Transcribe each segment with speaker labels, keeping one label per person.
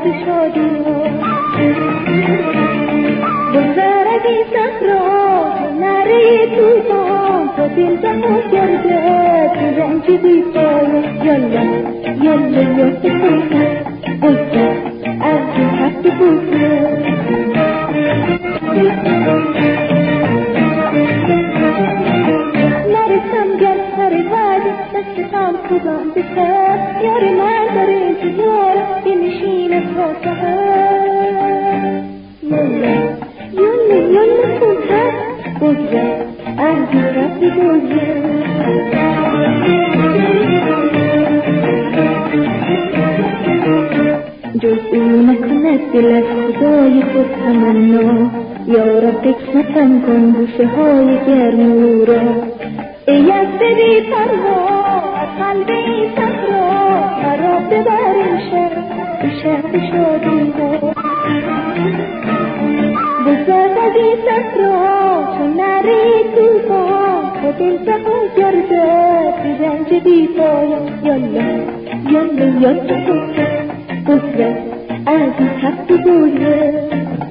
Speaker 1: شادی ها بگذر از این صحرا تو نره توفان تا دل بها گردد تو رنج بی‌پایان یالا یالا یا بگذر بگذر از این حد بگذر نرسم گر سر وعده دستم خودم بسر یار من در انتظار بنشینه تا سحر یالا یالا یالا زودتر بگذر از این حد بگذر جز او نکند دل از خدای خود تمنا یا رب قسمتم کن بوسه های گرم او را ای از بی پروا از قلب این صحرا مرا ببر امشب به شهر شادی ها بگذر از این صحرا چون نره توفان تا دل بها گردد به رنج بی‌پایان یالا یالا یالا بگذر از این حد بگذر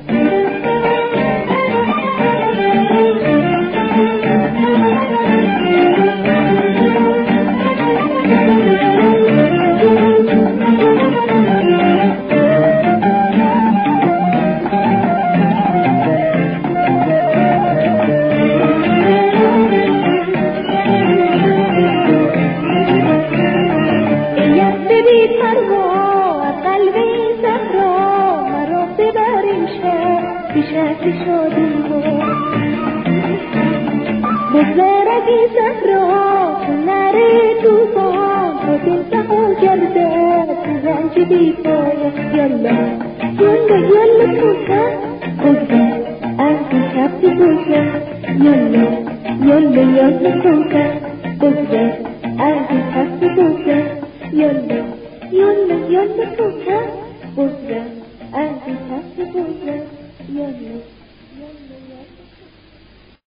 Speaker 1: بگذر از این صحرا چون نره توفان تا دل بها گردد تو رنج بی‌پایان یالا یالا یالا زودتر بگذر از این حد بگذر یالا یالا یالا زودتر بگذر از این حد بگذر یالا یالا یالا زودتر بگذر از این حد بگذر یالا